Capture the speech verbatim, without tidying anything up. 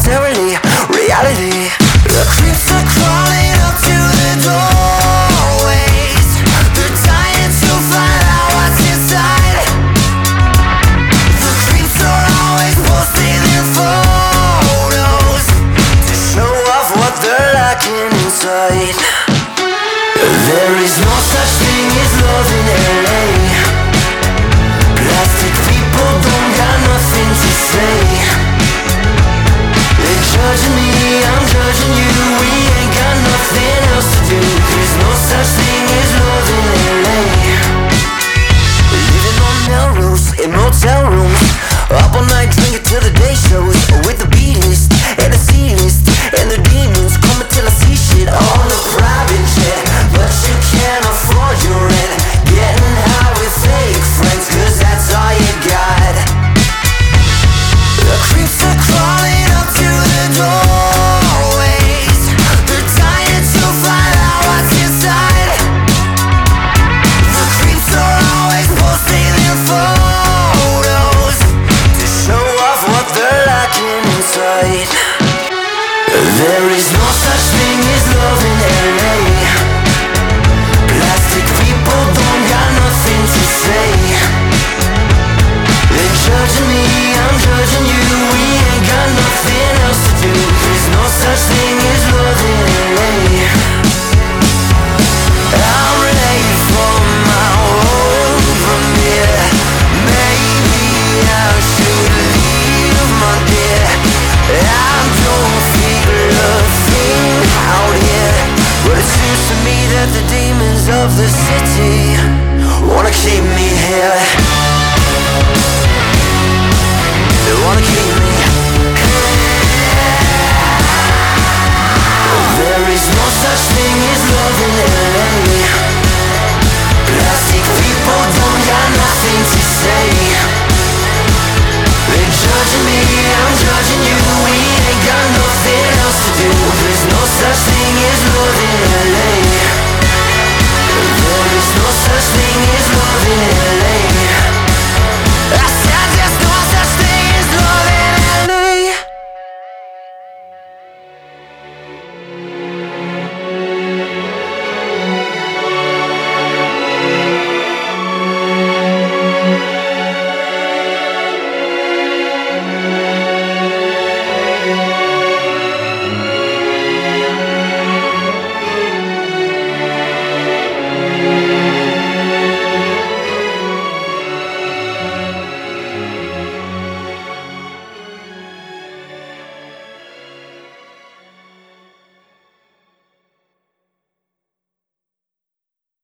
necessarily reality. The creeps are crawling up to the doorways. They're dying to find out what's inside. The creeps are always posting their photos to show off what they're lacking inside. There is no such thing as love in L A. Plastic people don't got nothing to say. They're judging me, I'm judging you. We ain't got nothing else to do. There's no such thing as love in L A. Living on Melrose in motel rooms, up all night drinking till the day shows, with the B list and the C list and the demons coming till I see shit on the private jet. But you can't afford your rent, getting high with fake friends, cause that's all you got. The creeps are crawling up to the doorways. They're dying to find out what's inside. The creeps are always posting their photos to show off what they're lacking inside. There is no such thing as love in L A. Plastic people don't got nothing to say. They're judging me, I'm judging you.